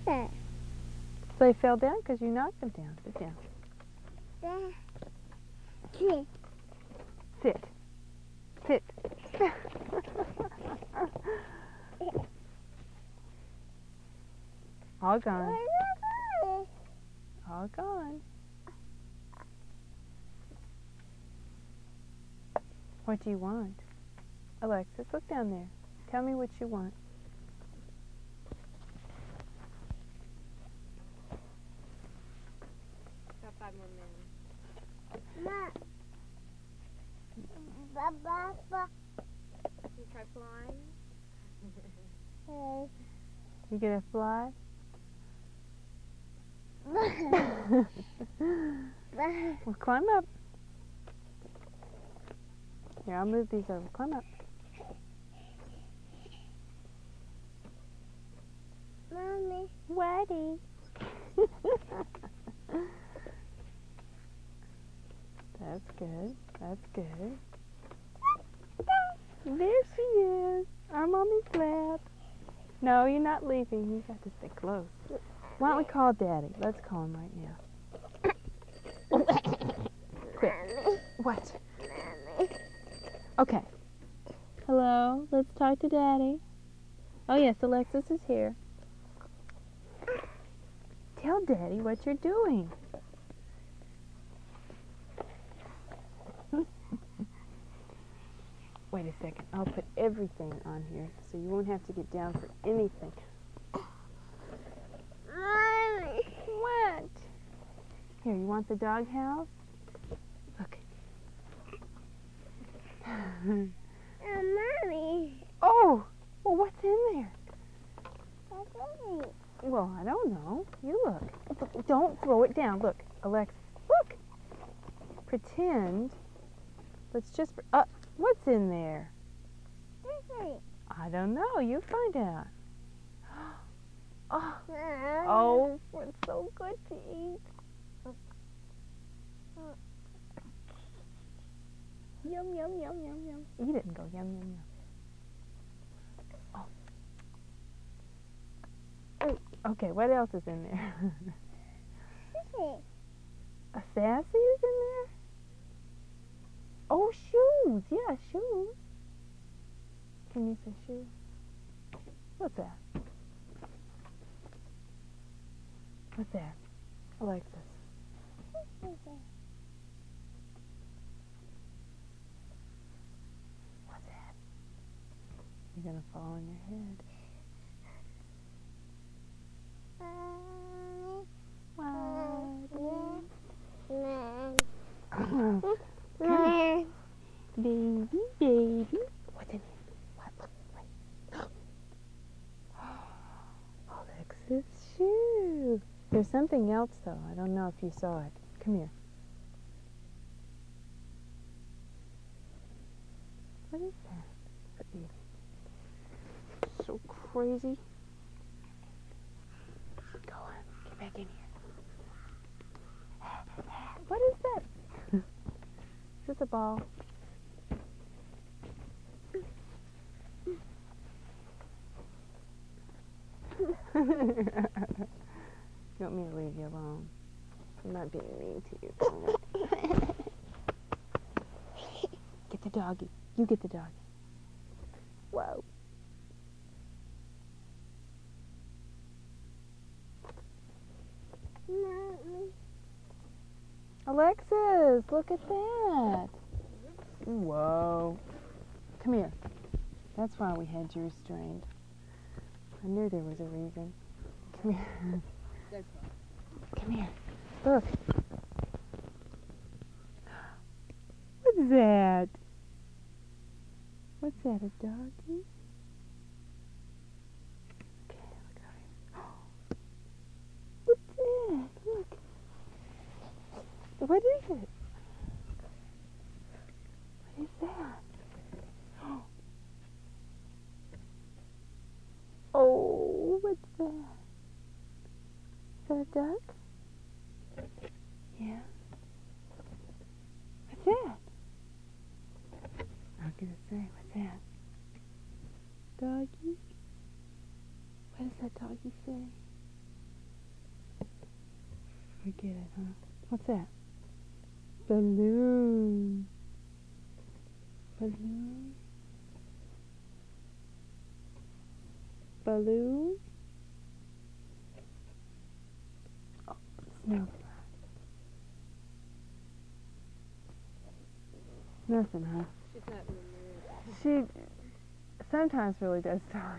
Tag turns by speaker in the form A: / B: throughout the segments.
A: They fell down because you knocked them down. Sit down. Sit. Sit. All gone. All gone. What do you want? Alexis, look down there. Tell me what you want.
B: Got 5 more minutes.
C: Ma.
B: You try flying?
A: You gonna fly? Well, climb up. Here, I'll move these over. Climb up.
C: Mommy.
A: Waddy. That's good. That's good. There she is. I'm on Mommy's lap. No, you're not leaving. You got to stay close. Why don't we call Daddy? Let's call him right now. Quick. What?
C: Mommy.
A: Okay. Hello. Let's talk to Daddy. Oh yes, Alexis is here. Tell Daddy what you're doing. Wait a second. I'll put everything on here so you won't have to get down for anything.
C: Mommy.
A: What? Here, you want the doghouse? Look.
C: Mommy.
A: Oh! Well, what's in there?
C: What's in it?
A: Well, I don't know. You look. Don't throw it down. Look, Alexis. Look. Pretend. Let's just. What's in there? I don't know. You find out. Oh. Oh, it's so good to eat. Yum, yum, yum, yum, yum. Eat it and go yum, yum, yum. Oh. Okay, what else is in there? A sassy is in there? Oh, shoes. Yeah, shoes. Can you say shoes? What's that? What's that? Alexis. What's that? You're going to fall on your head. Baby, baby. What's in here? What? Look, wait. Alexis' shoe. There's something else, though. I don't know if you saw it. Come here. What is that? For eating. So crazy. Go on. Get back in here. What is that? Is this a ball? You want me to leave you alone? I'm not being mean to you. Get the doggy. You get the doggy. Whoa. Alexis, look at that. Whoa. Come here. That's why we had you restrained. I knew there was a reason. Come here. Come here. Look. What's that? What's that, a doggy? Okay, look out here. What's that? Look. What is it? What is that? Oh, what's that? Is that a duck? Yeah. What's that? I was gonna say, what's that? Doggy? What does that doggy say? forget it, huh? What's that? Balloon. Balloon. Balloon. Oh, snowflake. Nothing, huh?
B: She's not in the mood.
A: She sometimes really does talk.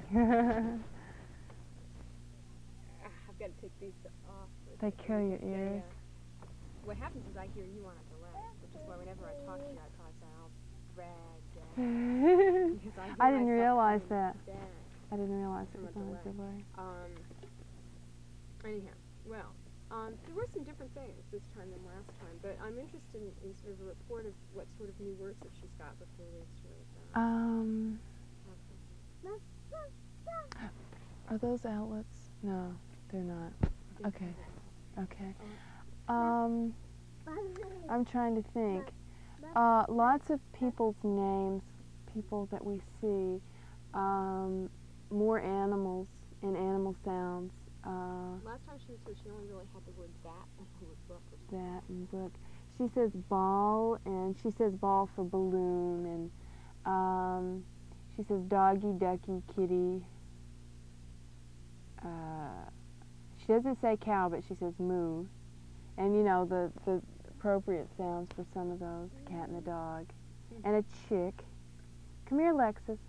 B: I've got to take these off.
A: They kill your ears.
B: What happens is I hear you on a delay, which is why whenever I talk to you, I probably say I'll drag. Because
A: I didn't
B: myself
A: realize
B: coming
A: that.
B: back.
A: I didn't realize it
B: From
A: was
B: a
A: on a
B: delay.
A: delay.
B: Anyhow, well, there were some different things this time than last time, but I'm interested in sort of a report of what sort of new words that she's got before we sort of.
A: Are those outlets? No, they're not. Okay. Okay.
C: Mommy.
A: I'm trying to think. Lots of people's names, people that we see, more animals and animal sounds.
B: Last time she was here, she only really had the word that and the word book or something.
A: That and book. She says ball, and she says ball for balloon, and she says doggy, ducky, kitty. She doesn't say cow, but she says moo. And you know, the appropriate sounds for some of those, the cat and the dog. And a chick. Come here, Lexus.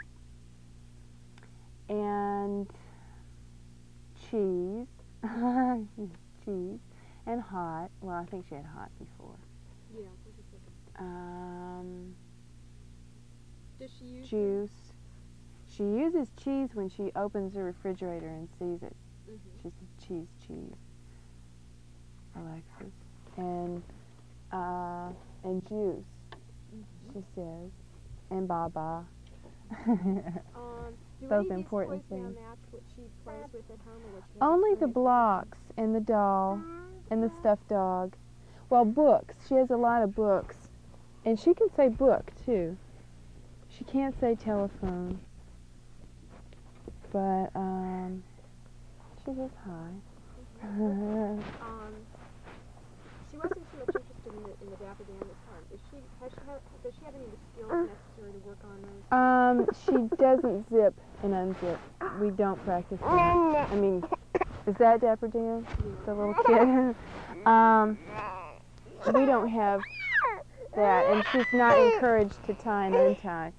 A: And cheese. Cheese. And hot. Well, I think she had hot before.
B: Yeah. Does she use
A: Juice. She uses cheese when she opens the refrigerator and sees it. She says cheese. Alexis. And juice. She says. And baba.
B: Do
A: Those
B: any of
A: important
B: these toys
A: things.
B: now match what she plays with at home, or what she has
A: Only
B: at
A: the
B: home?
A: blocks and the doll and the stuffed dog. Well, books. She has a lot of books. And she can say book, too. She can't say telephone. But, she says hi.
B: She wasn't too much interested in the Dapper Dan this time. Does she have any of the skills necessary to work on those?
A: She doesn't zip and unzip. We don't practice that. I mean, is that Dapper Dan? The little kid? We don't have that, and she's not encouraged to tie and untie.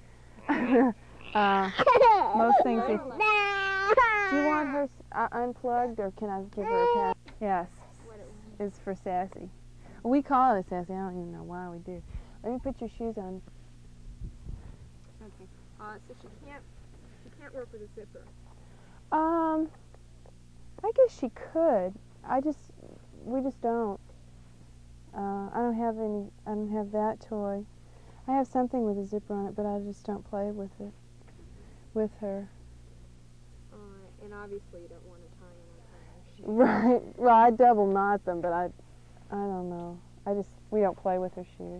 A: Most things we... Do you want her unplugged, or can I give her a pat? Yes, it's for Sassy. We call it a Sassy. I don't even know why we do. Let me put your shoes on.
B: Okay. So she can't work with a zipper.
A: I guess she could. We just don't. I don't have that toy. I have something with a zipper on it, but I just don't play with it. With her.
B: And obviously you don't want to tie in her shoes.
A: Right. Well, I double knot them, but I don't know. We don't play with her shoes.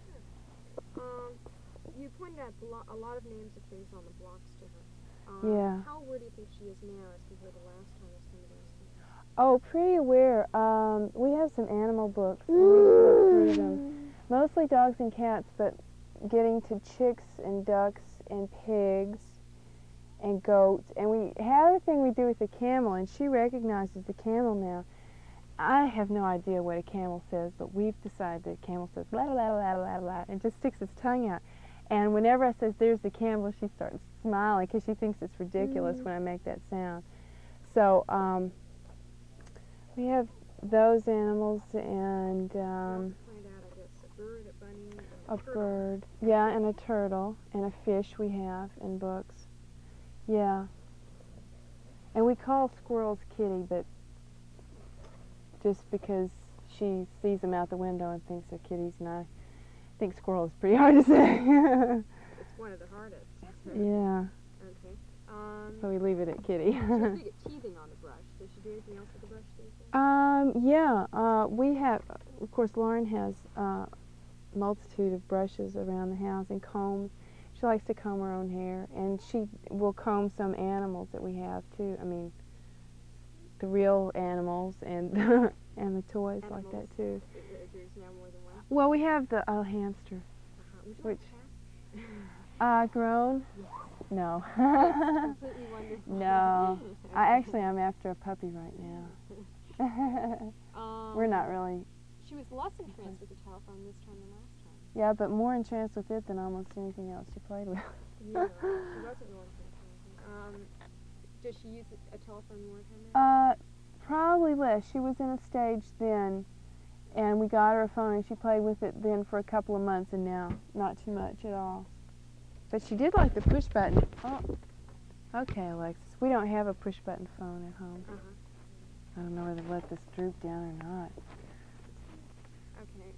B: You pointed out a lot of names of things on the blocks to her.
A: Yeah.
B: How aware do you think she is now as compared to last time of some of those things?
A: Oh, pretty aware. We have some animal books, and we look through them. Mostly dogs and cats, but getting to chicks and ducks and pigs and goats. And we have a thing we do with the camel, and she recognizes the camel now. I have no idea what a camel says, but we've decided that a camel says blah, blah, blah, blah, blah, and just sticks its tongue out. And whenever I says, there's the camel, she starts smiling because she thinks it's ridiculous when I make that sound. So we have those animals, and
B: You also pointed out, I guess, a bird, a bunny, and
A: a
B: turtle.
A: bird, yeah, and a turtle, and a fish we have in books. Yeah. And we call squirrels Kitty, but just because she sees them out the window and thinks they're kitties, and I think squirrel is pretty hard to say.
B: It's one of the hardest.
A: Yeah.
B: Okay.
A: So we leave it at Kitty.
B: She's big at teething on the brush. Does she do anything else with the brush these days?
A: Yeah. We have, of course, Lauren has a multitude of brushes around the house and combs. She likes to comb her own hair, and she will comb some animals that we have too. I mean, the real animals and and the toys like
B: Animals.
A: that too.
B: There's now more than one.
A: Well, we have the hamster.
B: Would you
A: Which?
B: like a cat?
A: Grown?
B: Yes.
A: No.
B: It's completely wonderful.
A: No. I'm after a puppy right now. We're not really.
B: She was less entranced with the telephone this time than last time.
A: Yeah, but more entranced with it than almost anything else she played with.
B: Yeah, she wasn't real entranced. Does she use a telephone more time now?
A: Probably less. She was in a stage then, and we got her a phone, and she played with it then for a couple of months, and now not too much at all. But she did like the push button. Oh, okay, Alexis. We don't have a push button phone at home. I don't know whether to let this droop down or not.
B: Okay.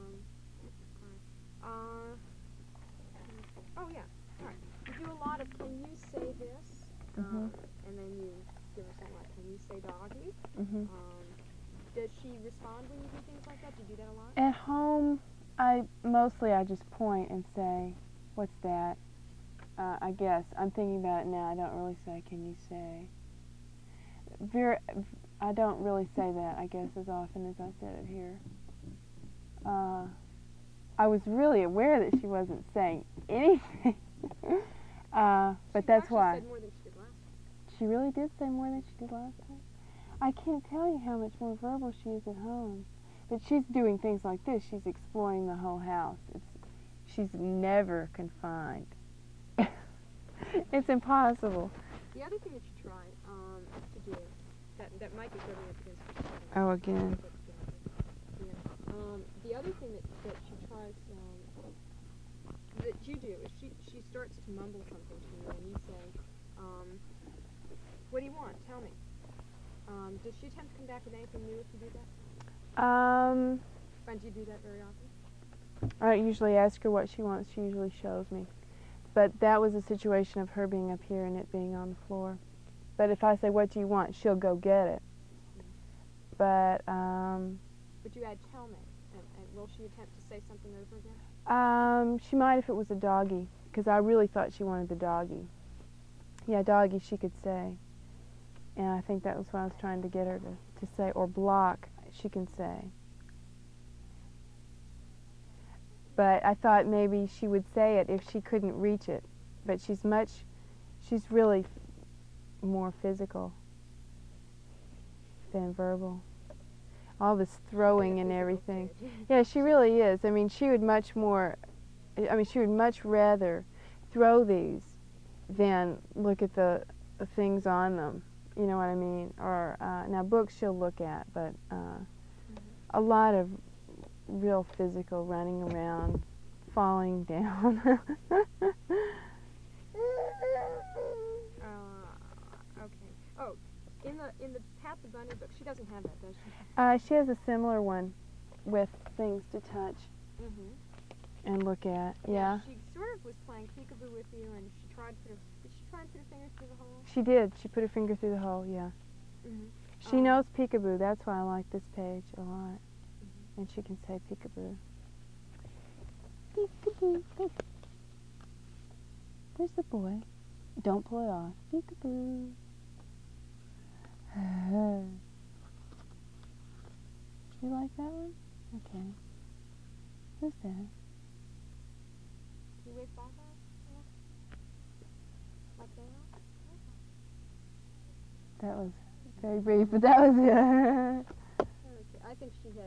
B: Oh yeah. All right. You do a lot of "Can you say this?" And then you give her something like "Can you say doggy?" Does she respond when you do things like that? Do you do that a lot?
A: At home, I just point and say, "What's that?" I guess I'm thinking about it now. I don't really say, "Can you say?" I don't really say that, I guess, as often as I said it here. I was really aware that she wasn't saying anything, but that's why.
B: She said more than she did last time.
A: She really did say more than she did last time. I can't tell you how much more verbal she is at home. But she's doing things like this. She's exploring the whole house. She's never confined. It's impossible.
B: The other thing that you try to do that might be good because
A: Oh, again.
B: the other thing that she tries that you do is she starts to mumble something to you, and you say, "What do you want? Tell me." Does she attempt to come back with anything new if you do that? And do you do that very often?
A: I usually ask her what she wants. She usually shows me. But that was a situation of her being up here and it being on the floor. But if I say, "What do you want?" she'll go get it. But
B: you add "tell me," and will she attempt to say something over again?
A: she might if it was a doggy, because I really thought she wanted the doggy. Yeah, doggy she could say. And I think that was what I was trying to get her to say. Or block, she can say. But I thought maybe she would say it if she couldn't reach it. But she's really more physical than verbal. All this throwing and everything. Yeah, she really is. I mean, she would much rather throw these than look at the things on them. You know what I mean? Or now books she'll look at, but a lot of real physical running around, falling down.
B: Okay. Oh, in the Pat the Bunny book, she doesn't have that, does she?
A: She has a similar one with things to touch and look at. Yeah.
B: She sort of was playing peekaboo with you, and did she try and put her fingers through the hole?
A: She did. She put her finger through the hole. Yeah. She knows peekaboo. That's why I like this page a lot. And she can say peekaboo. Peekaboo. Look. There's the boy. Don't pull it off. Peekaboo. You like that one? Okay. Who's that?
B: Can you wave bye-bye? Like that?
A: That was very brief, but that was it.
B: Okay. I think she had.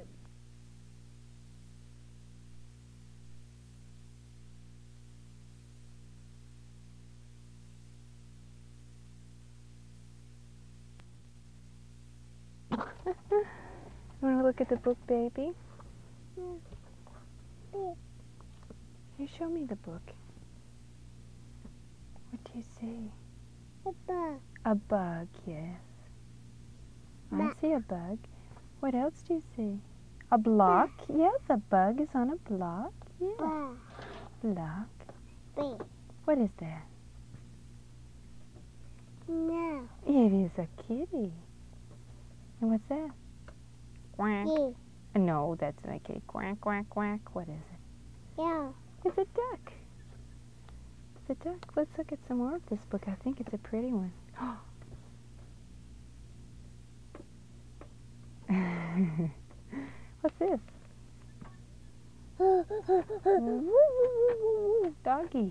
A: You want to look at the book, baby?
C: Yeah.
A: You show me the book. What do you see?
C: A bug.
A: A bug, yes. I
C: Bug.
A: see a bug. What else do you see? A block? Yes, a bug is on a block. Yes.
C: Bug.
A: Block.
C: Big.
A: What is that?
C: No.
A: It is a kitty. And what's that? Quack.
C: Yeah.
A: No, that's not a kitty. Quack, quack, quack. What is it?
C: Yeah.
A: It's a duck. It's a duck. Let's look at some more of this book. I think it's a pretty one. Doggy.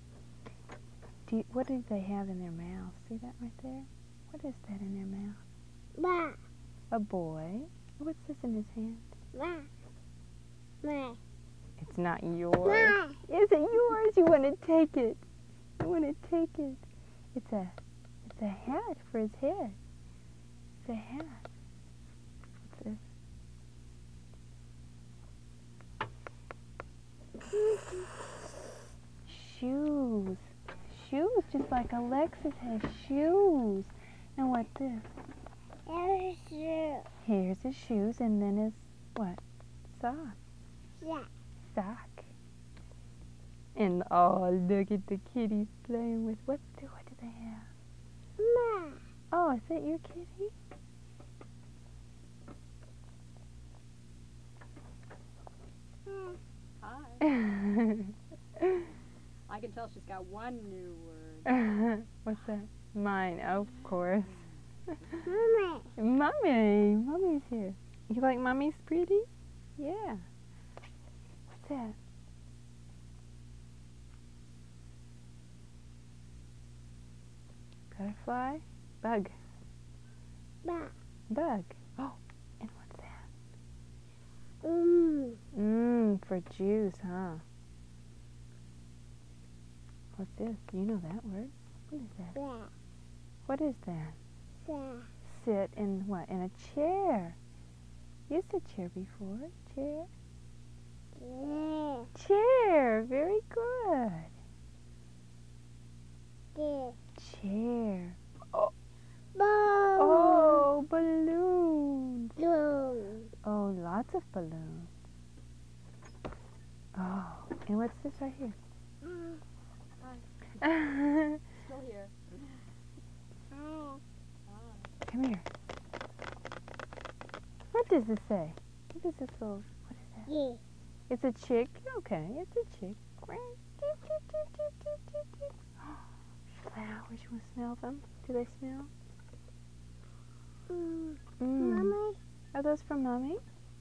A: What do they have in their mouth? See that right there? What is that in their mouth?
C: Ba.
A: A boy. What's this in his hand?
C: Ba. Ma.
A: It's not yours.
C: Ma.
A: Is it yours? You want to take it. You want to take it. It's a hat for his head. It's a hat. What's this? Shoes. Shoes, just like Alexis has shoes. And what's this?
C: There's you.
A: Here's his shoes, and then his, what? Sock.
C: Yeah.
A: Sock. And, oh, look at the kitties playing with, what do they have?
C: Ma.
A: Oh, is that your kitty?
D: Hi. I can tell she's got one new word.
A: What's that? Mine, of course.
C: Mama.
A: Mommy. Mommy's here. You like Mommy's pretty? Yeah. What's that? Butterfly? Bug.
C: Ba.
A: Bug. Oh, and what's that? For juice, huh? What's this? Do you know that word? What is that?
C: Ba.
A: What is that?
C: Sa.
A: Sit in what? In a chair. You said chair before. Chair.
C: Yeah.
A: Chair. Very good.
C: Yeah.
A: Chair.
C: Bo.
A: Oh, balloons.
C: Balloon.
A: Oh, lots of balloons. Oh, and what's this right here?
D: Still here.
A: Come here. What does this say? What is this little, what is that?
C: Yeah.
A: It's a chick? Okay, it's a chick. Flowers, you want to smell them? Do they smell?
C: Mama.
A: Are those from Mommy?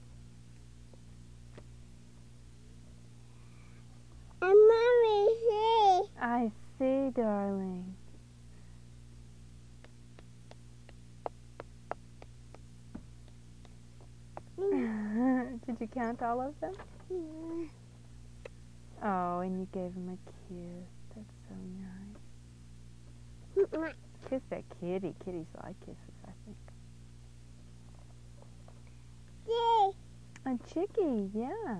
C: And Mommy, see.
A: I see, darling. Did you count all of them?
C: Yeah.
A: Oh, and you gave him a kiss. That's so nice. Kiss that kitty. Kitties like kisses, I think.
C: See.
A: A chickie, yeah.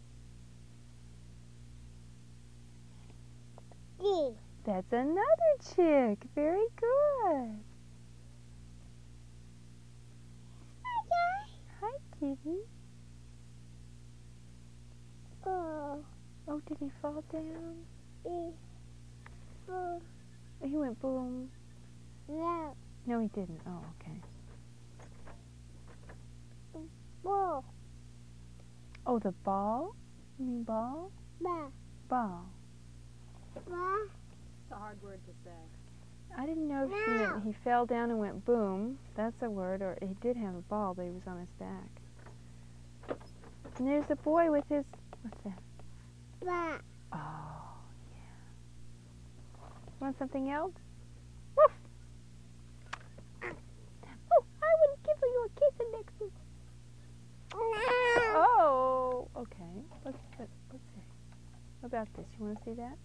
C: See.
A: That's another chick. Very good. Hi, kitty.
C: Oh.
A: Oh, did he fall down?
C: Oh.
A: He went boom.
C: No.
A: No, he didn't. Oh, okay.
C: Bo.
A: Oh, the ball? You mean ball?
C: Ba.
A: Ball.
C: Ba.
D: It's a hard word to say.
A: I didn't know if she meant he fell down and went boom. That's a word. Or he did have a ball, but he was on his back. And there's a boy with his, what's that?
C: Ba.
A: Oh, yeah. Want something else? Woof! Oh, I would give you a kiss, Alexis. Oh, okay. Let's see. What about this? You want to see that?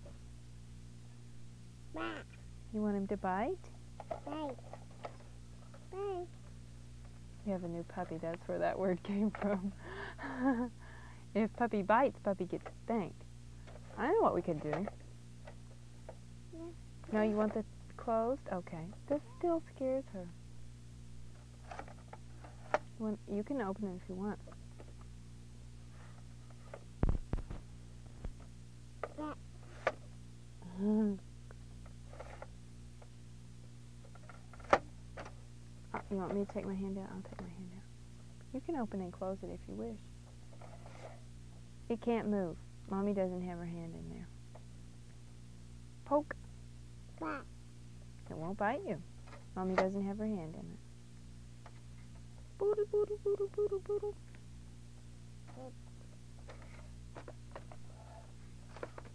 C: Ba.
A: You want him to bite?
C: Bye. Bye.
A: We have a new puppy. That's where that word came from. If puppy bites, puppy gets spanked. I know what we could do.
C: Yeah.
A: No, you want the closed? Okay. This still scares her. You can open it if you want.
C: Ba.
A: You want me to take my hand out? I'll take my hand out. You can open and close it if you wish. It can't move. Mommy doesn't have her hand in there. Poke.
C: Ba.
A: It won't bite you. Mommy doesn't have her hand in it. Boodle, boodle, boodle, boodle, boodle.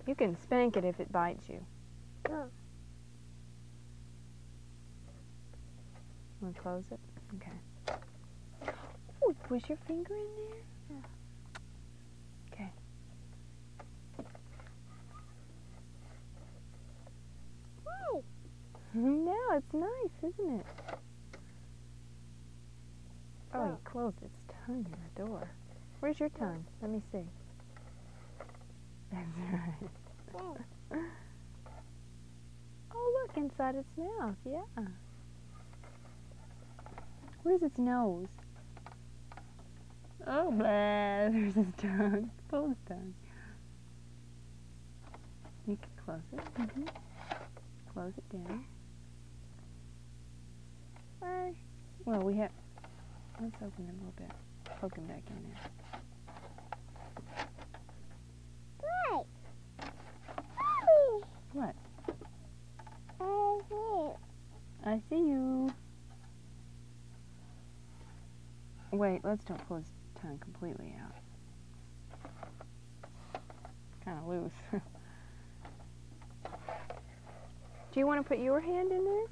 A: You can spank it if it bites you.
C: No.
A: Want to close it? Okay. Oh, push your finger in there? Okay.
C: Hey.
A: Now it's nice, isn't it? Oh,
C: Oh.
A: you closed its tongue in the door. Where's your tongue? Let me see. That's right.
C: Hey.
A: Oh, look, inside its mouth, yeah. Where's its nose? Oh, blah, there's his tongue. Pull his tongue. You can close it. Close it down. Well, we have... Let's open it a little bit. Poke him back in there.
C: Hey.
A: What?
C: Hey.
A: I see you. Wait, let's don't pull his tongue completely out. Kind of loose. Do you want to put your hand in there?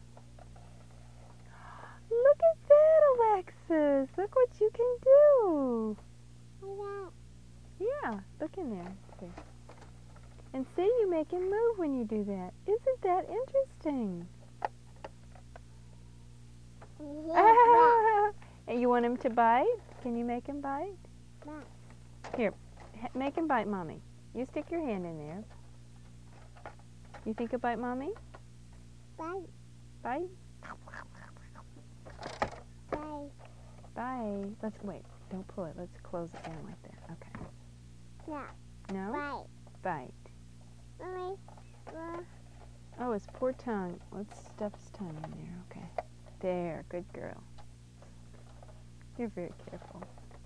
A: Look at that, Alexis. Look what you can do. Yeah, look in there. See. And see, you make him move when you do that. Isn't that interesting? And you want him to bite? Can you make him bite?
C: Bite.
A: Here, make him bite Mommy. You stick your hand in there. You think he'll bite Mommy?
C: Bite.
A: Bite?
C: Bite.
A: Bite. Let's wait. Don't pull it. Let's close it down like that. Okay.
C: No.
A: No?
C: Bite.
A: Bite.
C: Mommy.
A: Oh, his poor tongue. Let's stuff his tongue in there. Okay. There. Good girl. You're very careful.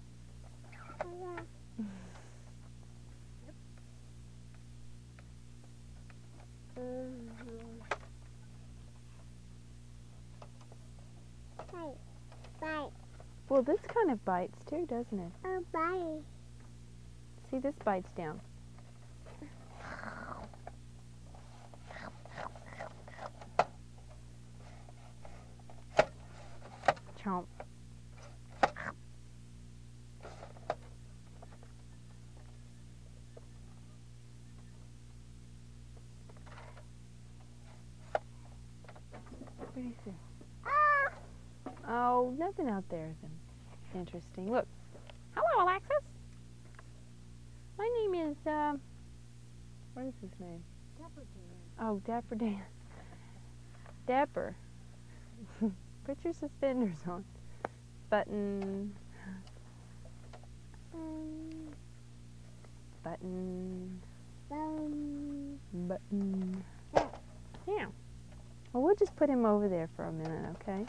C: Bite. Bite.
A: Well, this kind of bites too, doesn't it?
C: Oh, bite.
A: See, this bites down. Chomp. What do you see? Oh, nothing out there then. Interesting. Look. Hello, Alexis. My name is, what is his name?
D: Dapper Dan.
A: Oh, Dapper Dan. Dapper. Put your suspenders on. Button. Button. Button. Yeah. Well, we'll just put him over there for a minute, okay?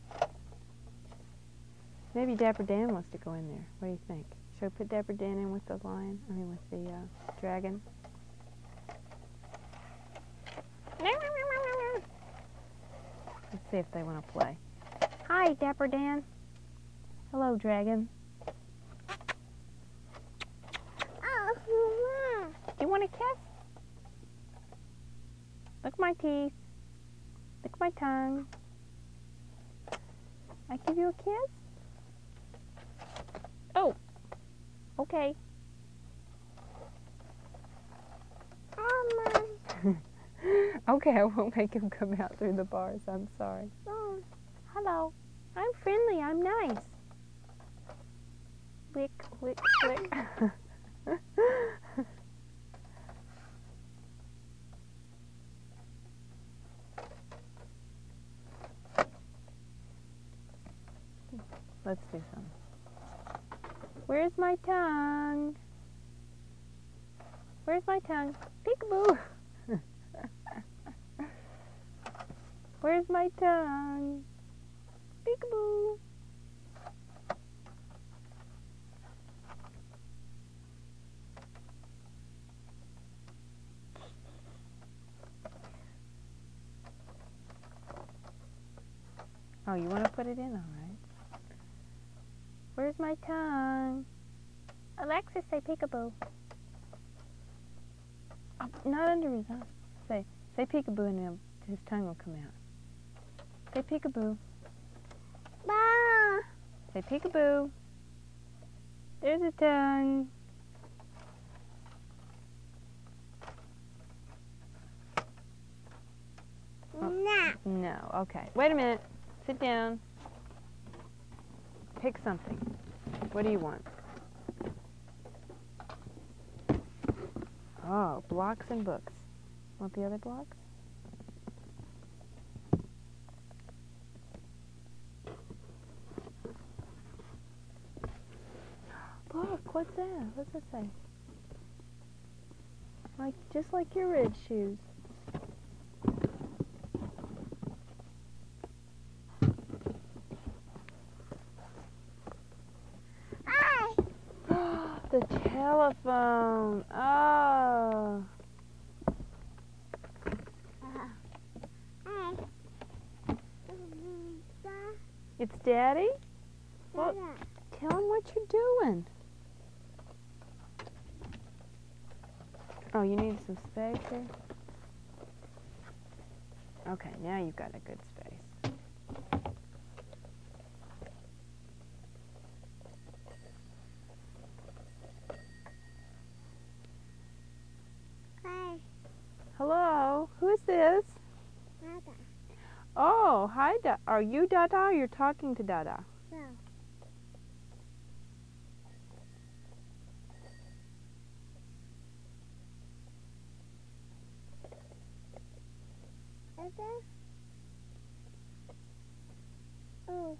A: Maybe Dapper Dan wants to go in there. What do you think? Should I put Dapper Dan in with the lion? I mean, with the dragon? Let's see if they want to play. Hi, Dapper Dan. Hello, dragon.
C: Oh,
A: You want a kiss? Look at my teeth. Look at my tongue. I give you a kiss? Oh. Okay.
C: Mama.
A: Okay, I won't make him come out through the bars. I'm sorry.
C: Oh.
A: Hello. I'm friendly. I'm nice. Lick, lick, lick. Let's do some. Where's my tongue? Where's my tongue? Peekaboo. Where's my tongue? Peekaboo. Oh, you want to put it in? All right. Where's my tongue? Alexis, say peekaboo. Oh. not under his eye. Say peekaboo and his tongue will come out. Say peekaboo.
C: Ba.
A: Say peekaboo. There's a tongue.
C: No.
A: No, okay. Wait a minute. Sit down. Pick something. What do you want? Oh, blocks and books. Want the other blocks? Look, what's that? What's it say? Just like your red shoes.
C: Hi.
A: The telephone. Oh.
C: Hi.
A: It's Daddy? Well,
C: Dada.
A: tell him what you're doing. Oh, you need some space here? Okay, now you've got a good space.
C: Hi.
A: Hello? Who is this?
C: Dada.
A: Oh, hi, Are you Dada or you're talking to Dada?
C: No. Dada. Oh.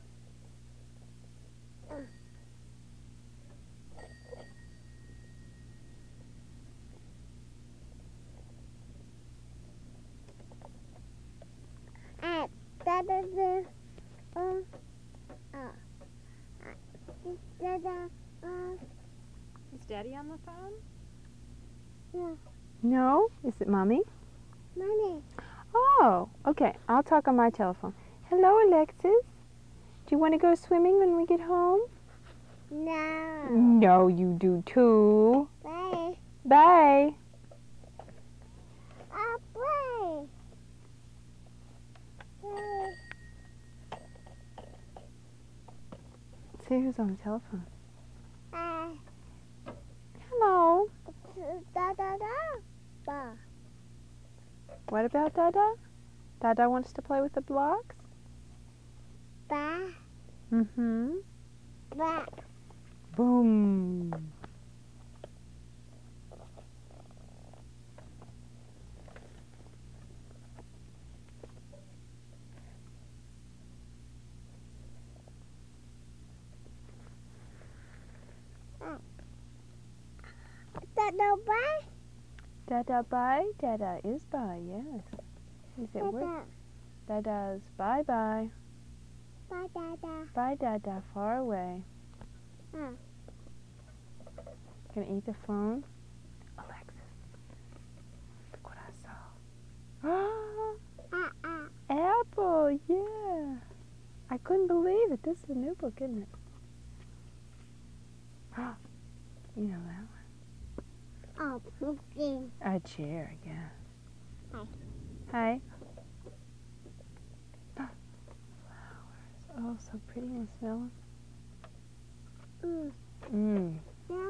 C: Dada. Dada.
D: Is Daddy on the phone?
C: No.
A: No? Is it Mommy?
C: Mommy.
A: Oh, okay. I'll talk on my telephone. Hello, Alexis. Do you want to go swimming when we get home?
C: No.
A: No, you do too.
C: Bye.
A: Bye.
C: I'll play. Play.
A: See who's on the telephone.
C: Hi.
A: Hello.
C: Da da da. Ba.
A: What about Dada? Dada wants to play with the blocks?
C: Ba.
A: Mm-hmm.
C: Ba.
A: Boom.
C: Dada bye.
A: Dada bye? Dada is bye, yes. Is it where?
C: Dada.
A: Dada's bye-bye.
C: Bye dada.
A: Bye, Dada, far away.
C: Oh.
A: Gonna eat the phone? Alexis, look what I saw. Apple, yeah. I couldn't believe it. This is a new book, isn't it? You know that one.
C: Oh, pumpkin.
A: A chair, yeah.
C: Hi.
A: Hi. Oh, so pretty. You smell
C: Mm.
A: them?
C: Yeah.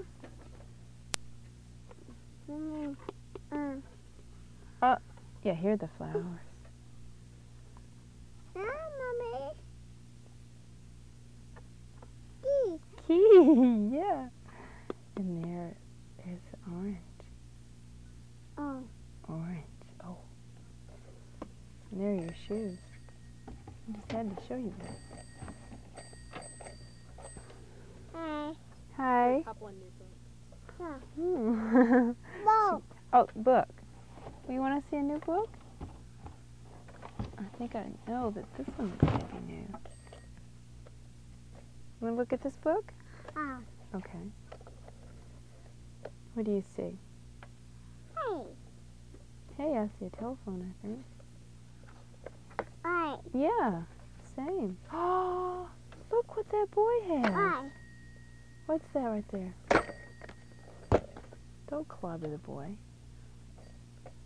C: Mm.
A: Yeah, here are the flowers.
C: Mommy.
A: Key, yeah. And there's orange.
C: Oh.
A: Orange. Oh. And there are your shoes. I just had to show you that.
C: Hi.
A: Hi.
D: A couple of new books.
A: Hmm.
C: Bo.
A: Oh, book. You want to see a new book? I think I know that this one's going to be new. Want to look at this book?
C: Oh.
A: Okay. What do you see?
C: Hey.
A: Hey, I see a telephone, I think.
C: Hi.
A: Yeah, same. Oh, look what that boy has.
C: Hi.
A: What's that right there? Don't clobber the boy.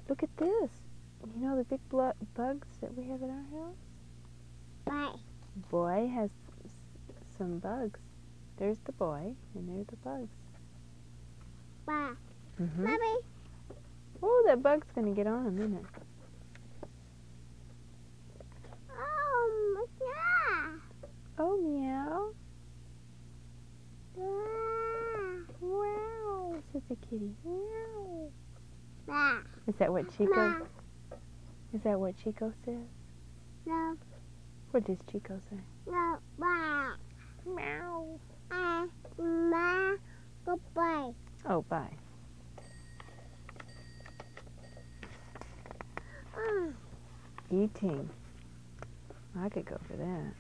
A: Look at this. You know the big bugs that we have in our house?
C: Bye.
A: Boy has some bugs. There's the boy, and there's the bugs.
C: Bye.
A: Mm-hmm.
C: Mommy.
A: Oh, that bug's gonna get on him, isn't it?
C: Yeah.
A: Oh, meow.
C: Wow.
A: Wow, says the kitty. Meow.
C: Wow.
A: Is that what Chico?
C: Ma.
A: Is that what Chico says?
C: No.
A: What does Chico say?
C: No. Wow.
A: Meow.
C: Ma. Goodbye.
A: Oh, bye. Eating. I could go for that.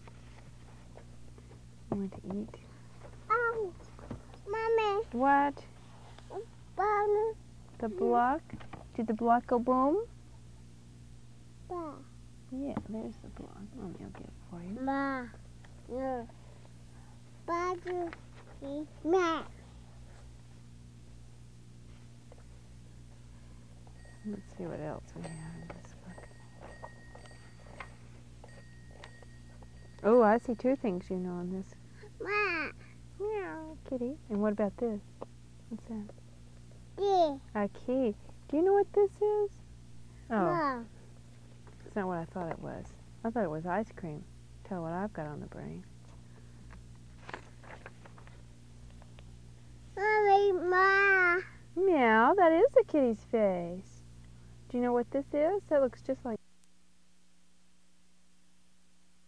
A: I want to eat.
C: Oh. Mommy.
A: What?
C: Bye.
A: The block? Did the block go boom?
C: Bye.
A: Yeah, there's the block. Let me get it for you.
C: Ma. No. Bye. Ma.
A: Let's see what else we have in this book. Oh, I see two things you know in this.
C: Ma.
A: Meow, kitty. And what about this? What's that?
C: Yeah.
A: A key. Do you know what this is? Oh,
C: No.
A: it's not what I thought it was. I thought it was ice cream. Tell what I've got on the brain.
C: Mommy. Ma.
A: Meow, that is a kitty's face. Do you know what this is? That looks just like